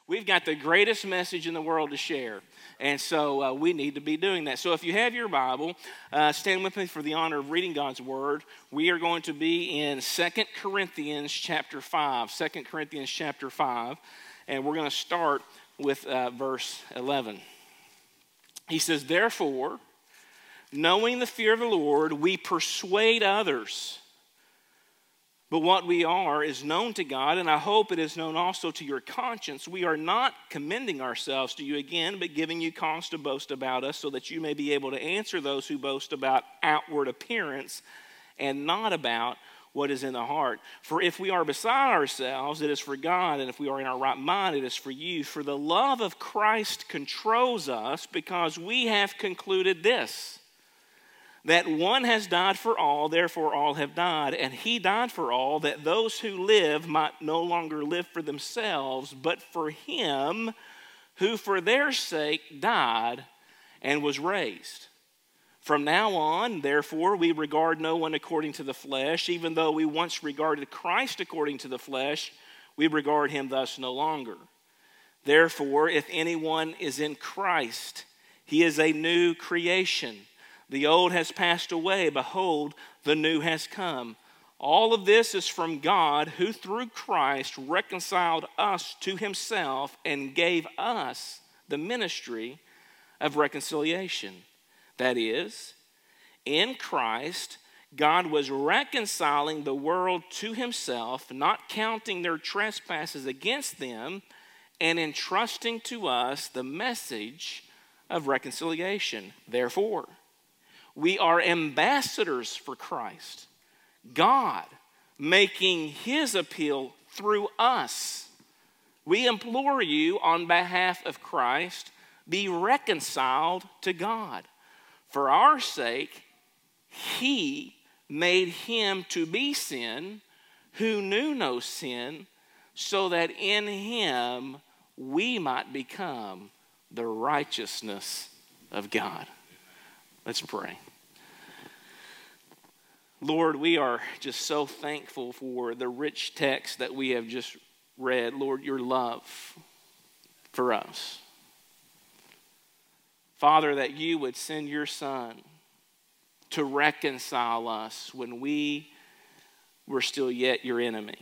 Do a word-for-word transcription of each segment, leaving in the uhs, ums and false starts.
We've got the greatest message in the world to share. And so uh, we need to be doing that. So if you have your Bible, uh, stand with me for the honor of reading God's Word. We are going to be in Second Corinthians chapter five. Second Corinthians chapter five. And we're going to start with uh, verse eleven. He says, "Therefore, knowing the fear of the Lord, we persuade others. But what we are is known to God, and I hope it is known also to your conscience. We are not commending ourselves to you again, but giving you cause to boast about us, so that you may be able to answer those who boast about outward appearance and not about what is in the heart. For if we are beside ourselves, it is for God, and if we are in our right mind, it is for you. For the love of Christ controls us, because we have concluded this, that one has died for all, therefore all have died. And he died for all, that those who live might no longer live for themselves, but for him who for their sake died and was raised. From now on, therefore, we regard no one according to the flesh. Even though we once regarded Christ according to the flesh, we regard him thus no longer. Therefore, if anyone is in Christ, he is a new creation. The old has passed away. Behold, the new has come. All of this is from God, who through Christ reconciled us to himself and gave us the ministry of reconciliation. That is, in Christ, God was reconciling the world to himself, not counting their trespasses against them, and entrusting to us the message of reconciliation. Therefore, we are ambassadors for Christ, God making his appeal through us. We implore you on behalf of Christ, be reconciled to God. For our sake, he made him to be sin who knew no sin, so that in him we might become the righteousness of God." Let's pray. Lord, we are just so thankful for the rich text that we have just read. Lord, your love for us. Father, that you would send your Son to reconcile us when we were still yet your enemy.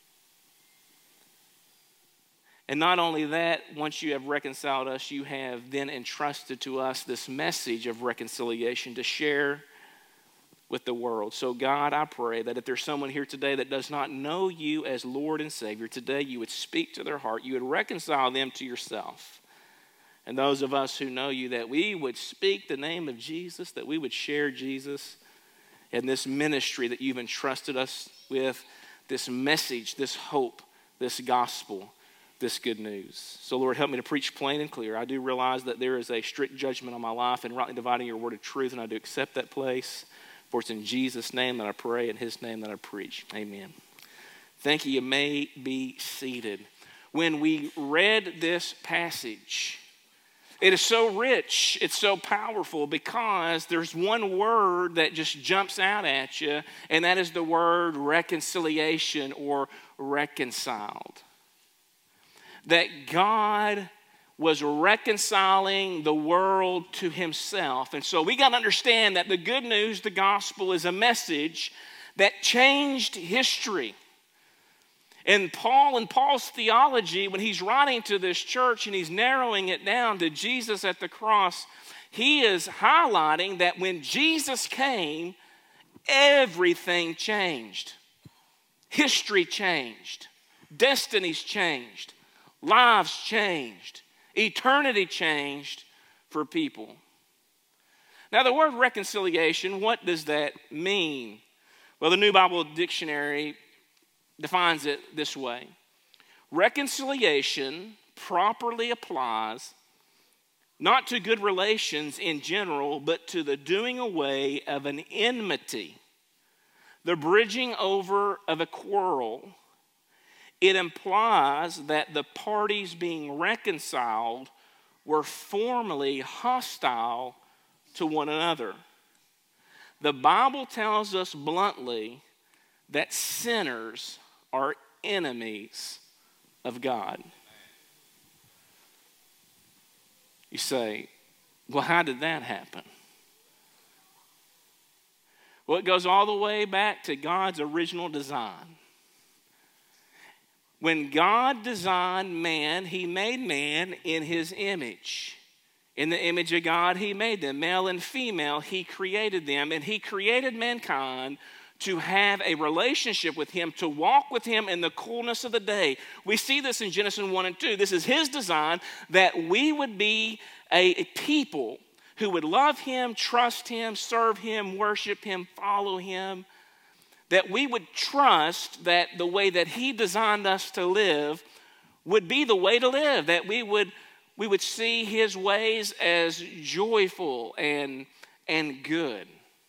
And not only that, once you have reconciled us, you have then entrusted to us this message of reconciliation to share with the world. So God, I pray that if there's someone here today that does not know you as Lord and Savior, today you would speak to their heart, you would reconcile them to yourself. And those of us who know you, that we would speak the name of Jesus, that we would share Jesus and this ministry that you've entrusted us with, this message, this hope, this gospel, this good news. So Lord, help me to preach plain and clear. I do realize that there is a strict judgment on my life and rightly dividing your word of truth, and I do accept that place. For it's in Jesus' name that I pray, in his name that I preach. Amen. Thank you. You may be seated. When we read this passage, it is so rich, it's so powerful, because there's one word that just jumps out at you, and that is the word reconciliation or reconciled. That God was reconciling the world to himself. And so we got to understand that the good news, the gospel, is a message that changed history. And Paul, in Paul's theology, when he's writing to this church and he's narrowing it down to Jesus at the cross, he is highlighting that when Jesus came, everything changed. History changed. Destinies changed. Lives changed. Eternity changed for people. Now, the word reconciliation, what does that mean? Well, the New Bible Dictionary defines it this way. Reconciliation properly applies not to good relations in general, but to the doing away of an enmity, the bridging over of a quarrel. It implies that the parties being reconciled were formerly hostile to one another. The Bible tells us bluntly that sinners are enemies of God. say, well, how did that happen? Well, it goes all the way back to God's original design. When God designed man, he made man in his image. In the image of God, he made them. Male and female, he created them. And he created mankind to have a relationship with him, to walk with him in the coolness of the day. We see this in Genesis one and two. This is his design, that we would be a, a people who would love him, trust him, serve him, worship him, follow him. That we would trust that the way that he designed us to live would be the way to live. That we would, we would see his ways as joyful and, and good.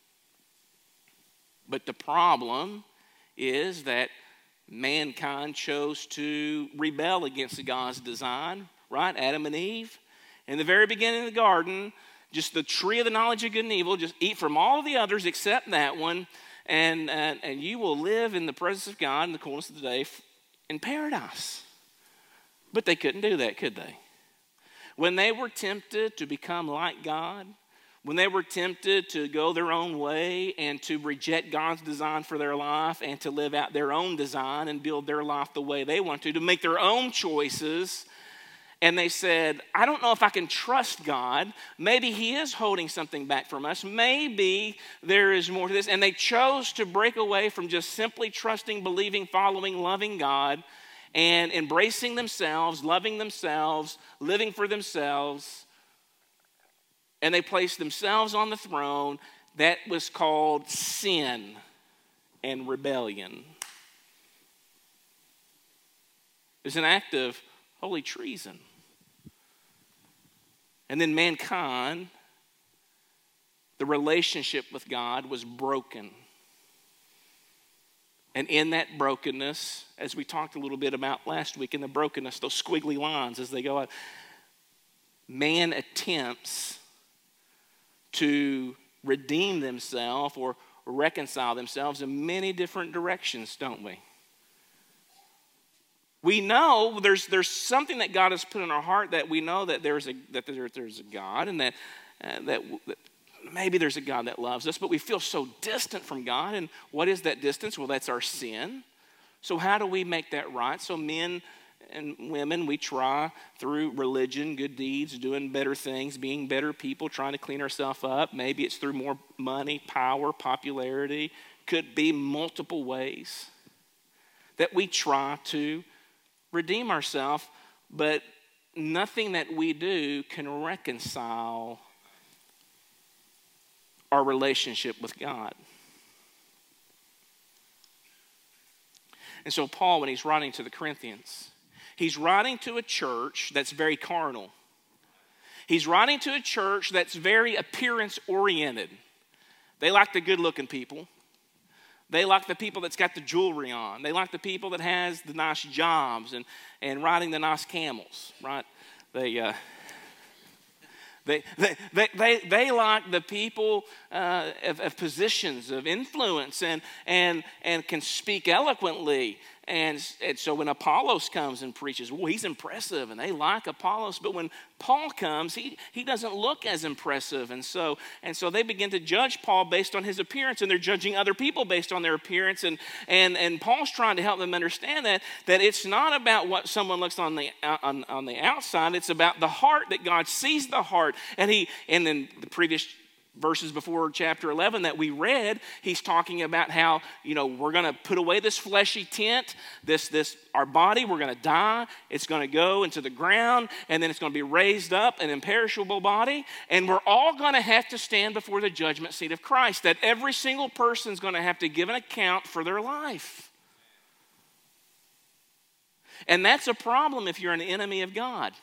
But the problem is that mankind chose to rebel against God's design, right? Adam and Eve. In the very beginning of the garden, just the tree of the knowledge of good and evil, just eat from all of the others except that one, and, and, and you will live in the presence of God in the coolness of the day in paradise. But they couldn't do that, could they? When they were tempted to become like God, when they were tempted to go their own way and to reject God's design for their life and to live out their own design and build their life the way they want to, to make their own choices, and they said, I don't know if I can trust God. Maybe he is holding something back from us. Maybe there is more to this. And they chose to break away from just simply trusting, believing, following, loving God and embracing themselves, loving themselves, living for themselves. And they placed themselves on the throne. That was called sin and rebellion. It was an act of holy treason. And then mankind, the relationship with God was broken. And in that brokenness, as we talked a little bit about last week, in the brokenness, those squiggly lines as they go out, man attempts to redeem themselves or reconcile themselves in many different directions, don't we? We know there's there's something that God has put in our heart, that we know that there's a that there, there's a God, and that, uh, that that maybe there's a God that loves us, but we feel so distant from God. And what is that distance? Well, that's our sin. So how do we make that right? So men and women, we try through religion, good deeds, doing better things, being better people, trying to clean ourselves up. Maybe it's through more money, power, popularity. Could be multiple ways that we try to redeem ourselves, but nothing that we do can reconcile our relationship with God. And so Paul, when he's writing to the Corinthians, he's writing to a church that's very carnal. He's writing to a church that's very appearance-oriented. They like the good-looking people. They like the people that's got the jewelry on. They like the people that has the nice jobs and, and riding the nice camels, right? They, uh, they, they, they, they, they like the people uh, of, of positions of influence and, and, and can speak eloquently. And, and so when Apollos comes and preaches, well, he's impressive, and they like Apollos. But when Paul comes, he, he doesn't look as impressive. And so, and so they begin to judge Paul based on his appearance, and they're judging other people based on their appearance. And, and, and Paul's trying to help them understand that, that it's not about what someone looks on the, on, on the outside. It's about the heart, that God sees the heart. And, he, and then the previous verses before chapter eleven that we read, he's talking about how, you know, we're going to put away this fleshy tent, this, this, our body, we're going to die. It's going to go into the ground, and then it's going to be raised up, an imperishable body. And we're all going to have to stand before the judgment seat of Christ, that every single person is going to have to give an account for their life. And that's a problem if you're an enemy of God.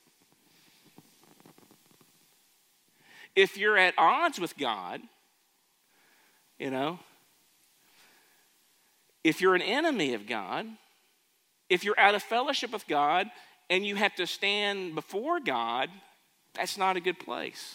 If you're at odds with God, you know, if you're an enemy of God, if you're out of fellowship with God and you have to stand before God, that's not a good place.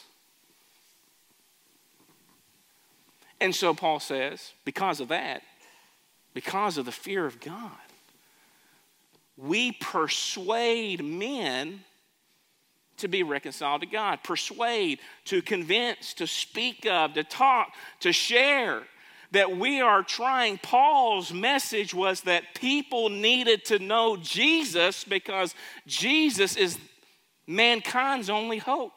And so Paul says, because of that, because of the fear of God, we persuade men to be reconciled to God. Persuade, to convince, to speak of, to talk, to share. That we are trying. Paul's message was that people needed to know Jesus because Jesus is mankind's only hope.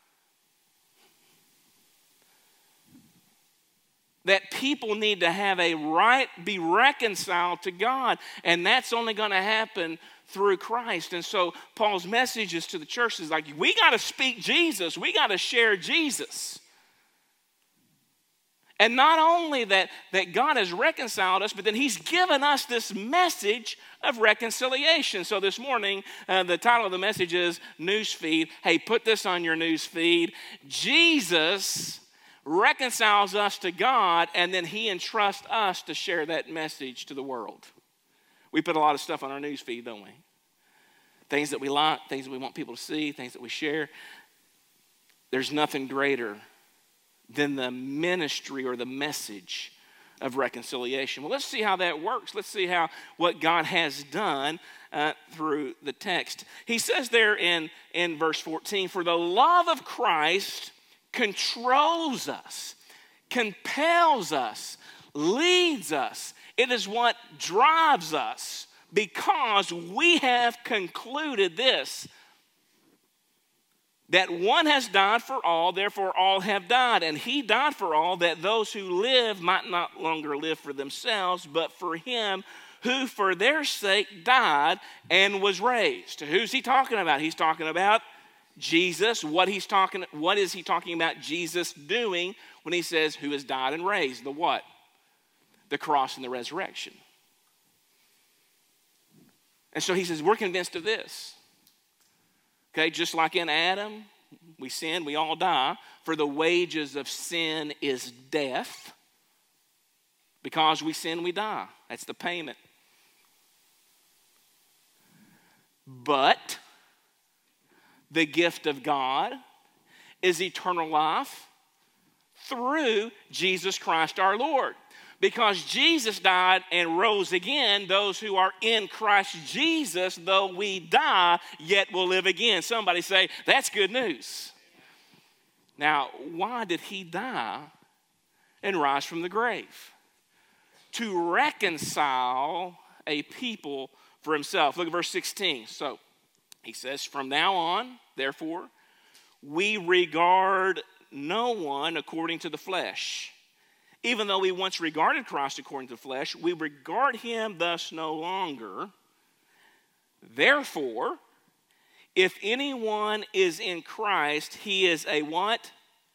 That people need to have a right, be reconciled to God. And that's only going to happen through Christ. And so Paul's message is to the church is like, we got to speak Jesus. We got to share Jesus. And not only that, that God has reconciled us, but then he's given us this message of reconciliation. So this morning, uh, the title of the message is Newsfeed. Hey, put this on your newsfeed. Jesus reconciles us to God, and then he entrusts us to share that message to the world. We put a lot of stuff on our newsfeed, don't we? Things that we like, things that we want people to see, things that we share. There's nothing greater than the ministry or the message of reconciliation. Well, let's see how that works. Let's see how what God has done uh, through the text. He says there in, in verse fourteen, for the love of Christ controls us, compels us, leads us. It is what drives us because we have concluded this, that one has died for all, therefore all have died. And he died for all, that those who live might not longer live for themselves, but for him who for their sake died and was raised. Who's he talking about? He's talking about Jesus. What he's talking, what is he talking about Jesus doing when he says who has died and raised? The what? The cross and the resurrection. And so he says, we're convinced of this. Okay, just like in Adam, we sin, we all die. For the wages of sin is death. Because we sin, we die. That's the payment. But the gift of God is eternal life through Jesus Christ our Lord. Because Jesus died and rose again, those who are in Christ Jesus, though we die, yet will live again. Somebody say, that's good news. Now, why did he die and rise from the grave? To reconcile a people for himself. Look at verse sixteen. So he says, from now on, therefore, we regard no one according to the flesh. Even though we once regarded Christ according to the flesh, we regard him thus no longer. Therefore, if anyone is in Christ, he is a what?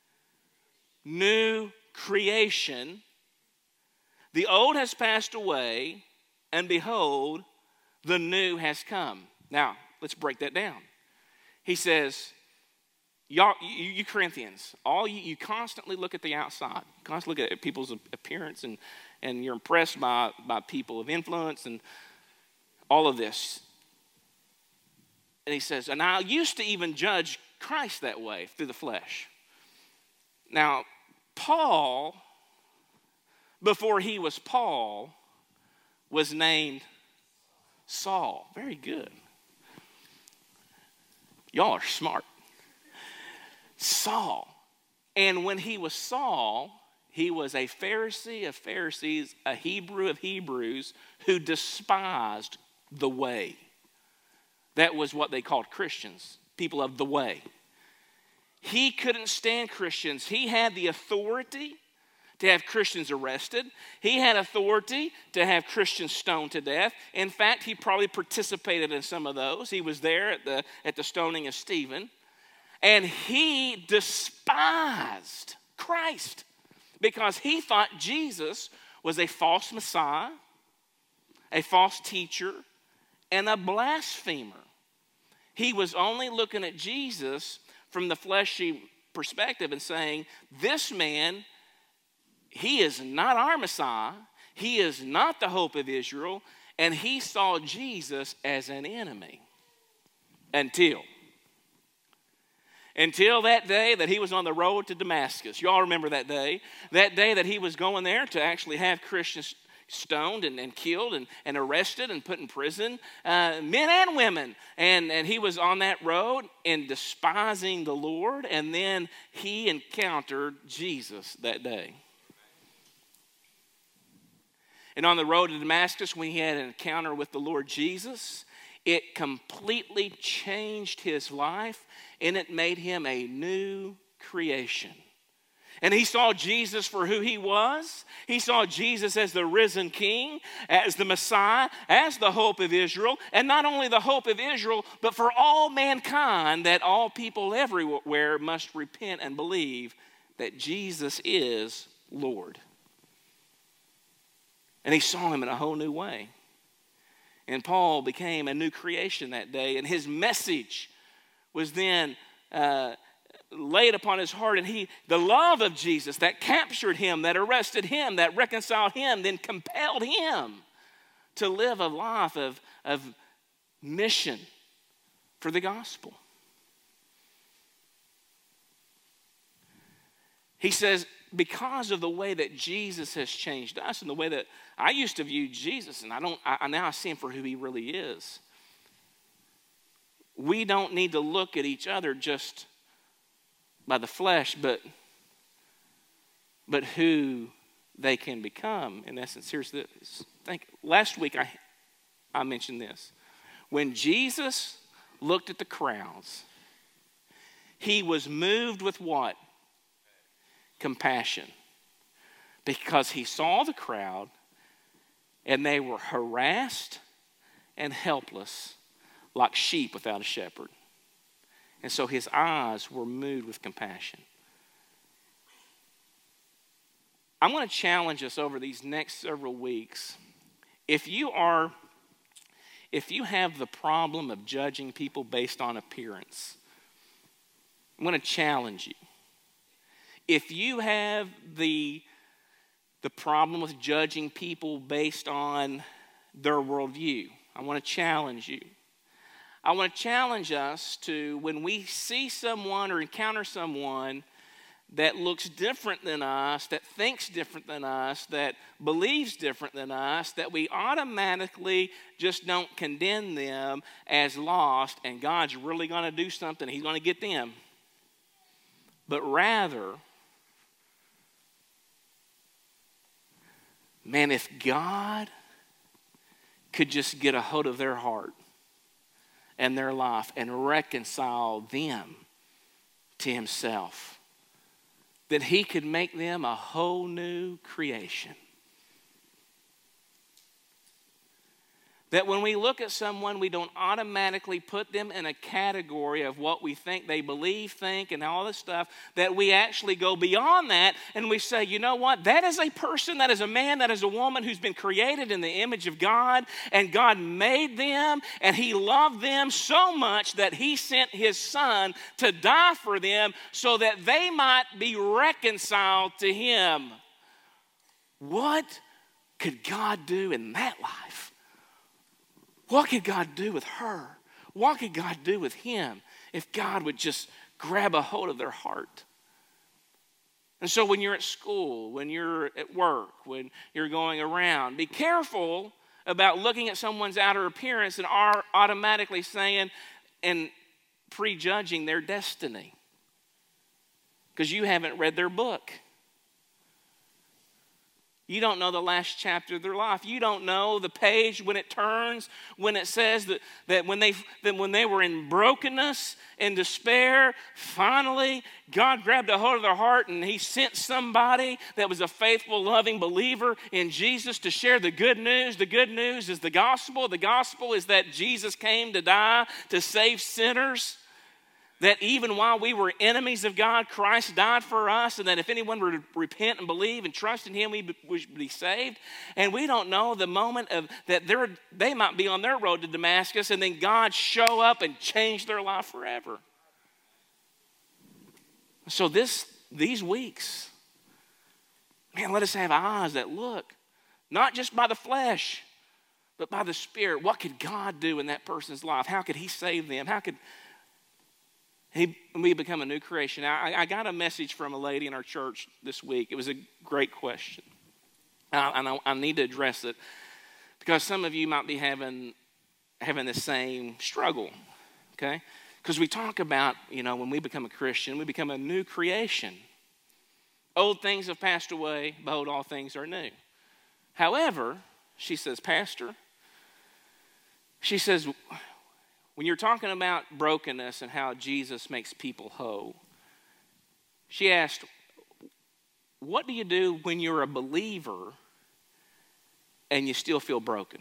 New creation. The old has passed away, and behold, the new has come. Now, let's break that down. He says, y'all, you, you Corinthians, all you, you constantly look at the outside. You constantly look at people's appearance, and, and you're impressed by, by people of influence and all of this. And he says, and I used to even judge Christ that way through the flesh. Now, Paul, before he was Paul, was named Saul. Very good. Y'all are smart. Saul. And when he was Saul, he was a Pharisee of Pharisees, a Hebrew of Hebrews, who despised the way. That was what they called Christians, people of the way. He couldn't stand Christians. He had the authority to have Christians arrested. He had authority to have Christians stoned to death. In fact, he probably participated in some of those. He was there at the, at the stoning of Stephen. And he despised Christ because he thought Jesus was a false Messiah, a false teacher, and a blasphemer. He was only looking at Jesus from the fleshy perspective and saying, this man, he is not our Messiah. He is not the hope of Israel. And he saw Jesus as an enemy until... Until that day that he was on the road to Damascus. You all remember that day. That day that he was going there to actually have Christians, stoned and, and killed and, and arrested and put in prison, uh, men and women. And, and he was on that road and despising the Lord, and then he encountered Jesus that day. And on the road to Damascus, when he had an encounter with the Lord Jesus, it completely changed his life, and it made him a new creation. And he saw Jesus for who he was. He saw Jesus as the risen King, as the Messiah, as the hope of Israel. And not only the hope of Israel, but for all mankind, that all people everywhere must repent and believe that Jesus is Lord. And he saw him in a whole new way. And Paul became a new creation that day. And his message was then uh, laid upon his heart, and he, the love of Jesus that captured him, that arrested him, that reconciled him, then compelled him to live a life of, of mission for the gospel. He says, because of the way that Jesus has changed us and the way that I used to view Jesus, and I don't, I, now I see him for who he really is. We don't need to look at each other just by the flesh, but, but who they can become. In essence, here's this. Think, last week I, I mentioned this. When Jesus looked at the crowds, he was moved with what? Compassion. Because he saw the crowd, and they were harassed and helpless like sheep without a shepherd. And so his eyes were moved with compassion. I'm going to challenge us over these next several weeks. If you are, if you have the problem of judging people based on appearance, I'm going to challenge you. If you have the, the problem with judging people based on their worldview, I want to challenge you. I want to challenge us to, when we see someone or encounter someone that looks different than us, that thinks different than us, that believes different than us, that we automatically just don't condemn them as lost and God's really going to do something, he's going to get them. But rather, man, if God could just get a hold of their heart and their life and reconcile them to himself, that he could make them a whole new creation. That when we look at someone, we don't automatically put them in a category of what we think they believe, think, and all this stuff. That we actually go beyond that and we say, you know what? That is a person, that is a man, that is a woman who's been created in the image of God. And God made them and he loved them so much that he sent his son to die for them so that they might be reconciled to him. What could God do in that life? What could God do with her? What could God do with him if God would just grab a hold of their heart? And so when you're at school, when you're at work, when you're going around, be careful about looking at someone's outer appearance and are automatically saying and prejudging their destiny. Because you haven't read their book. You don't know the last chapter of their life. You don't know the page when it turns, when it says that, that, when they, that when they were in brokenness and despair, finally God grabbed a hold of their heart and he sent somebody that was a faithful, loving believer in Jesus to share the good news. The good news is the gospel. The gospel is that Jesus came to die to save sinners. That even while we were enemies of God, Christ died for us, and that if anyone were to repent and believe and trust in him, we would be saved. And we don't know the moment of that they might be on their road to Damascus, and then God show up and change their life forever. So this these weeks, man, let us have eyes that look, not just by the flesh, but by the Spirit. What could God do in that person's life? How could he save them? How could He, we become a new creation. I, I got a message from a lady in our church this week. It was a great question. And I, I need to address it because some of you might be having, having the same struggle, okay? Because we talk about, you know, when we become a Christian, we become a new creation. Old things have passed away, behold, all things are new. However, she says, Pastor, she says, when you're talking about brokenness and how Jesus makes people whole, she asked, what do you do when you're a believer and you still feel broken?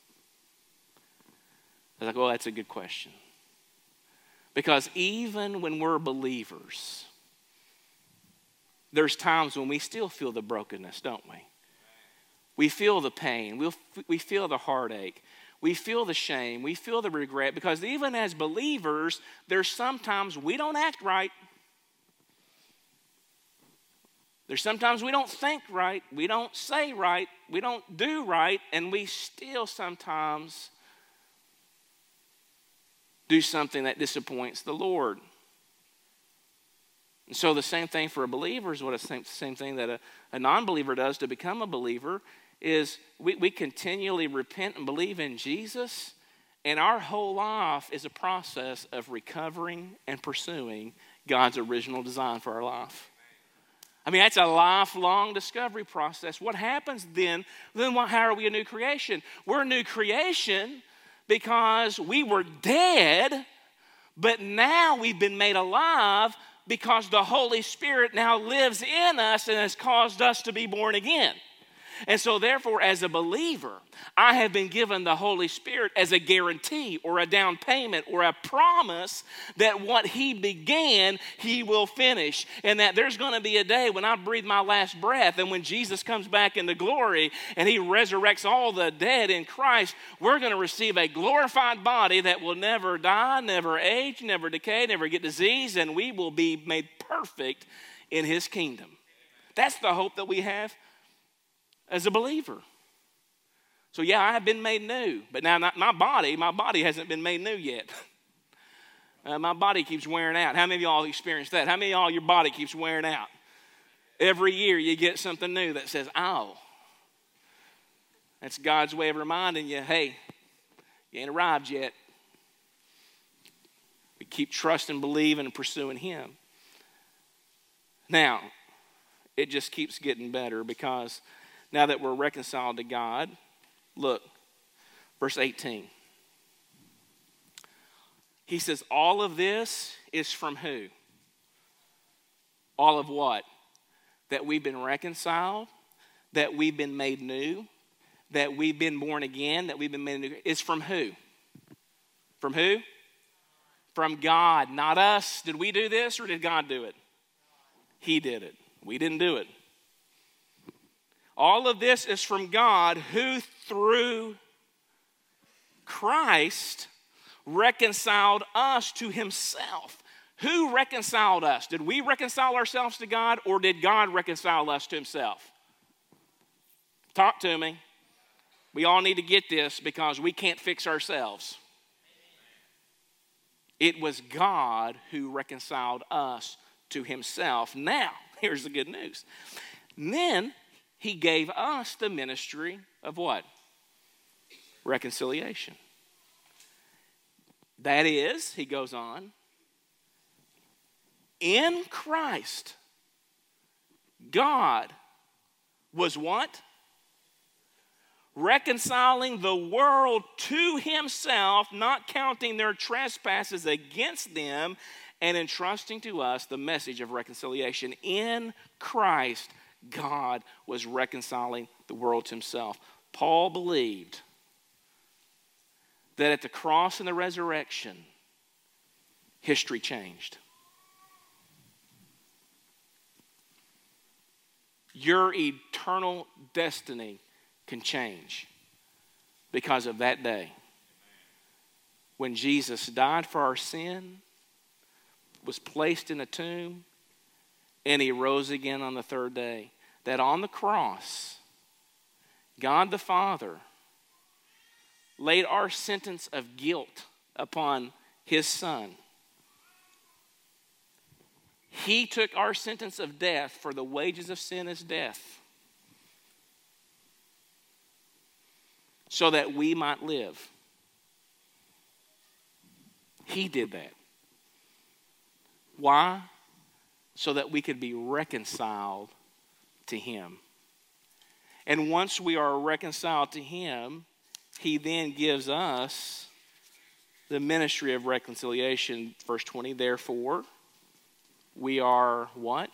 I was like, well, that's a good question. Because even when we're believers, there's times when we still feel the brokenness, don't we? We feel the pain. We'll, we feel the heartache. We feel the shame. We feel the regret. Because even as believers, there's sometimes we don't act right. There's sometimes we don't think right. We don't say right. We don't do right. And we still sometimes do something that disappoints the Lord. And so the same thing for a believer is what the same, same thing that a, a non-believer does to become a believer is we, we continually repent and believe in Jesus, and our whole life is a process of recovering and pursuing God's original design for our life. I mean, that's a lifelong discovery process. What happens then? Then what, how are we a new creation? We're a new creation because we were dead, but now we've been made alive because the Holy Spirit now lives in us and has caused us to be born again. And so therefore, as a believer, I have been given the Holy Spirit as a guarantee or a down payment or a promise that what He began, He will finish. And that there's going to be a day when I breathe my last breath and when Jesus comes back into glory and He resurrects all the dead in Christ, we're going to receive a glorified body that will never die, never age, never decay, never get disease, and we will be made perfect in His kingdom. That's the hope that we have as a believer. So yeah, I have been made new, but now not my body, my body hasn't been made new yet. Uh, my body keeps wearing out. How many of y'all experienced that? How many of y'all, your body keeps wearing out? Every year you get something new that says, ow. That's God's way of reminding you, hey, you ain't arrived yet. We keep trusting, believing, and pursuing Him. Now, it just keeps getting better because now that we're reconciled to God, look, verse eighteen. He says, all of this is from who? All of what? That we've been reconciled, that we've been made new, that we've been born again, that we've been made new. It's from who? From who? From God, not us. Did we do this or did God do it? He did it. We didn't do it. All of this is from God who through Christ reconciled us to Himself. Who reconciled us? Did we reconcile ourselves to God or did God reconcile us to Himself? Talk to me. We all need to get this because we can't fix ourselves. It was God who reconciled us to Himself. Now, here's the good news. And then He gave us the ministry of what? Reconciliation. That is, he goes on, in Christ, God was what? Reconciling the world to Himself, not counting their trespasses against them, and entrusting to us the message of reconciliation. In Christ, God was reconciling the world to Himself. Paul believed that at the cross and the resurrection, history changed. Your eternal destiny can change because of that day when Jesus died for our sin, was placed in a tomb, and He rose again on the third day. That on the cross, God the Father laid our sentence of guilt upon His Son. He took our sentence of death, for the wages of sin is death. so that we might live. He did that. Why? So that we could be reconciled to him. And once we are reconciled to him, he then gives us the ministry of reconciliation. Verse twenty, therefore, we are what?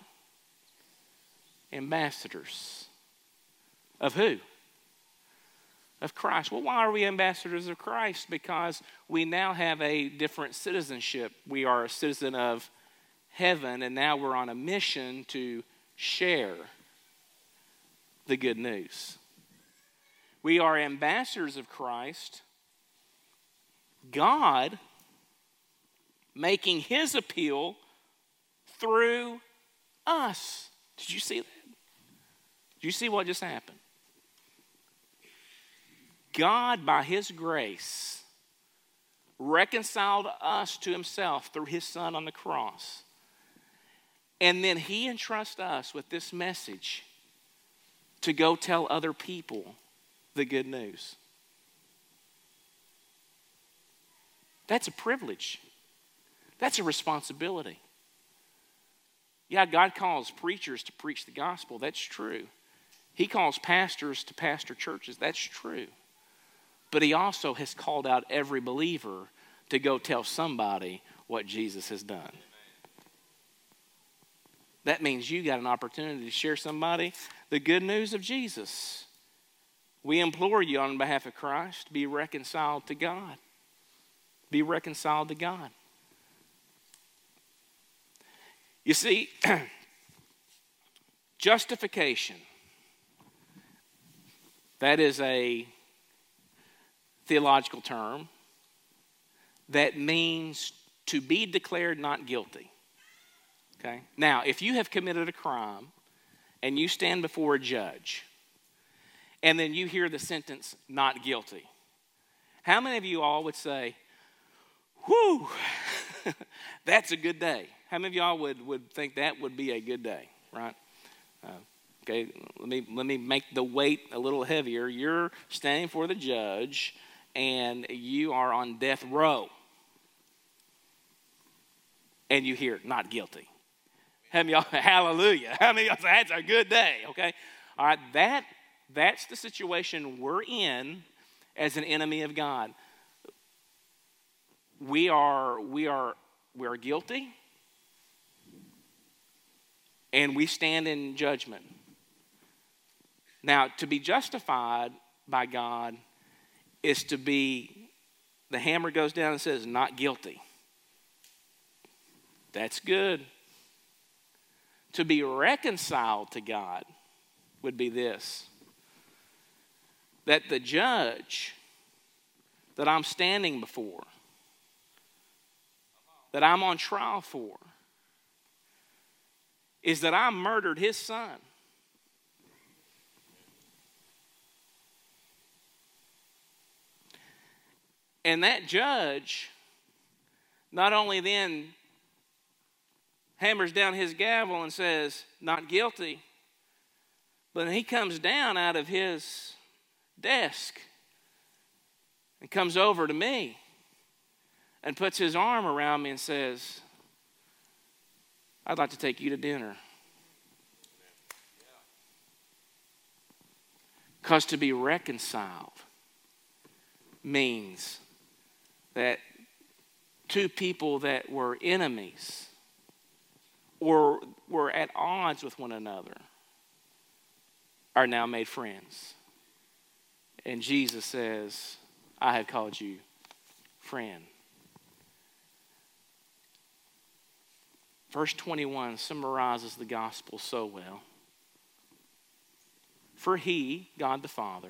Ambassadors. Of who? Of Christ. Well, why are we ambassadors of Christ? Because we now have a different citizenship. We are a citizen of heaven, and now we're on a mission to share the good news. We are ambassadors of Christ. God making his appeal through us. Did you see that? Did you see what just happened? God, by his grace, reconciled us to himself through his Son on the cross. And then he entrusts us with this message to go tell other people the good news. That's a privilege. That's a responsibility. Yeah, God calls preachers to preach the gospel. That's true. He calls pastors to pastor churches. That's true. But he also has called out every believer to go tell somebody what Jesus has done. That means you got an opportunity to share somebody the good news of Jesus. We implore you on behalf of Christ, be reconciled to God. Be reconciled to God. You see, justification, that is a theological term that means to be declared not guilty. Okay? Now, if you have committed a crime and you stand before a judge and then you hear the sentence, not guilty, how many of you all would say, whew, that's a good day? How many of y'all would, would think that would be a good day, right? Uh, okay, let me, let me make the weight a little heavier. You're standing for the judge and you are on death row. And you hear, not guilty. How many of y'all, hallelujah. How many of y'all say, that's a good day, okay? All right, that, that's the situation we're in as an enemy of God. We are, we are, we are guilty. And we stand in judgment. Now, to be justified by God is to be, the hammer goes down and says, not guilty. That's good. To be reconciled to God would be this. That the judge that I'm standing before, that I'm on trial for, is that I murdered his son. And that judge not only then hammers down his gavel and says, not guilty, but he comes down out of his desk and comes over to me and puts his arm around me and says, I'd like to take you to dinner. Because to be reconciled means that two people that were enemies or were at odds with one another are now made friends. And Jesus says, I have called you friend. Verse twenty-one summarizes the gospel so well. For he, God the Father,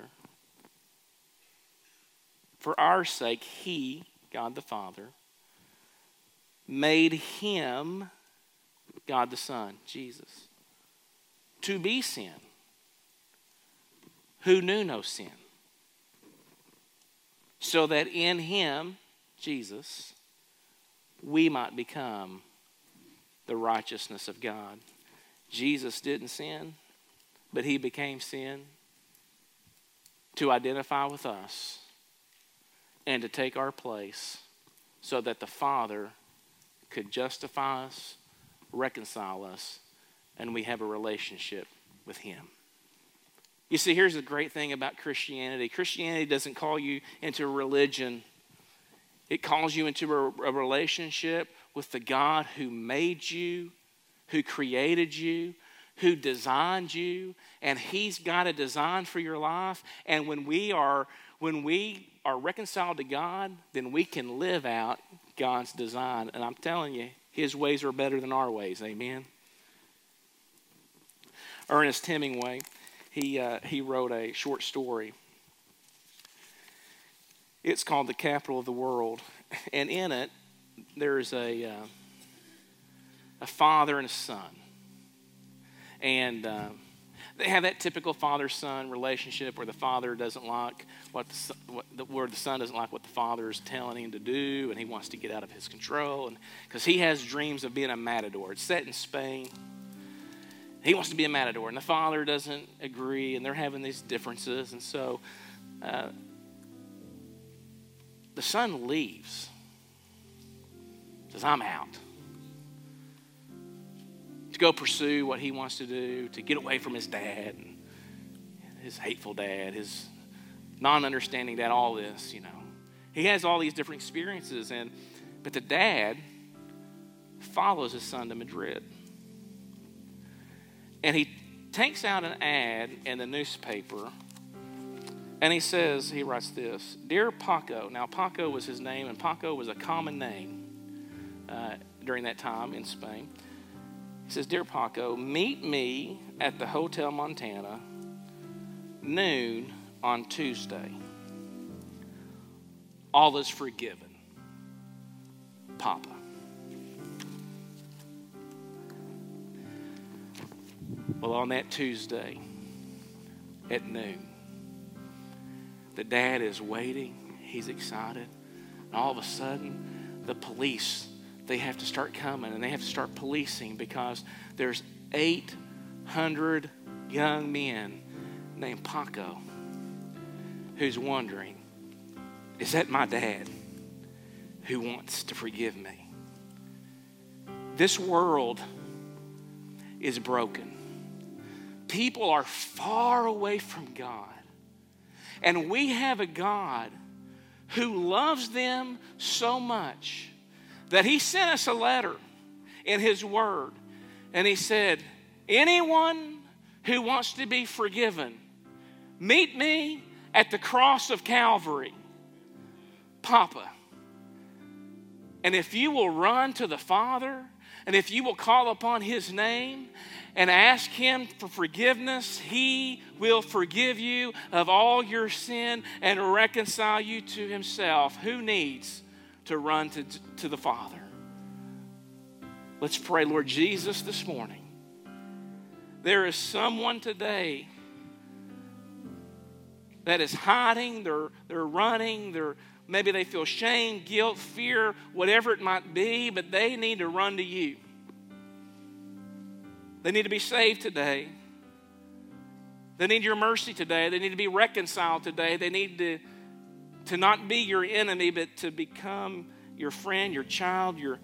for our sake, he, God the Father, made him, God the Son, Jesus, to be sin, who knew no sin, so that in him, Jesus, we might become the righteousness of God. Jesus didn't sin, but he became sin to identify with us and to take our place so that the Father could justify us, reconcile us, and we have a relationship with him. You see, here's the great thing about Christianity. Christianity doesn't call you into a religion. It calls you into a, a relationship with the God who made you, who created you, who designed you, and he's got a design for your life. And when we are when we are reconciled to God, then we can live out God's design. And I'm telling you, his ways are better than our ways. Amen. Ernest Hemingway, he uh, he wrote a short story. It's called The Capital of the World, and in it there's a uh, a father and a son, and uh, they have that typical father-son relationship where the father doesn't like what the, what the where the son doesn't like what the father is telling him to do, and he wants to get out of his control, and because he has dreams of being a matador. It's set in Spain. He wants to be a matador, and the father doesn't agree, and they're having these differences, and so uh, the son leaves. Says, I'm out. To go pursue what he wants to do, to get away from his dad, and his hateful dad, his non-understanding dad, all this, you know. He has all these different experiences, and but the dad follows his son to Madrid. And he takes out an ad in the newspaper, and he says, he writes this, Dear Paco. Now, Paco was his name, and Paco was a common name uh, during that time in Spain. He says, Dear Paco, meet me at the Hotel Montana, noon on Tuesday. All is forgiven. Papa. Well, on that Tuesday at noon, the dad is waiting. He's excited. And all of a sudden, the police, they have to start coming, and they have to start policing because there's eight hundred young men named Paco who's wondering, is that my dad who wants to forgive me? This world is broken. People are far away from God. And we have a God who loves them so much that he sent us a letter in his word. And he said, anyone who wants to be forgiven, meet me at the cross of Calvary, Papa. And if you will run to the Father, and if you will call upon his name and ask him for forgiveness, he will forgive you of all your sin and reconcile you to himself. Who needs to run to, to the Father? Let's pray. Lord Jesus, this morning, there is someone today that is hiding, they're, they're running, they're maybe they feel shame, guilt, fear, whatever it might be, but they need to run to you. They need to be saved today. They need your mercy today. They need to be reconciled today. They need to, to not be your enemy, but to become your friend, your child, your...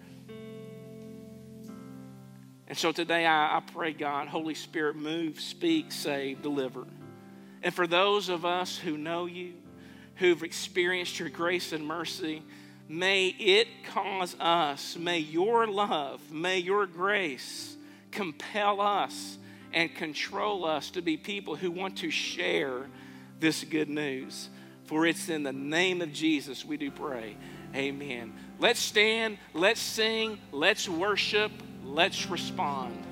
And so today I, I pray, God, Holy Spirit, move, speak, save, deliver. And for those of us who know you, who've experienced your grace and mercy, may it cause us, may your love, may your grace compel us and control us to be people who want to share this good news. For it's in the name of Jesus we do pray. Amen. Let's stand, let's sing, let's worship, let's respond.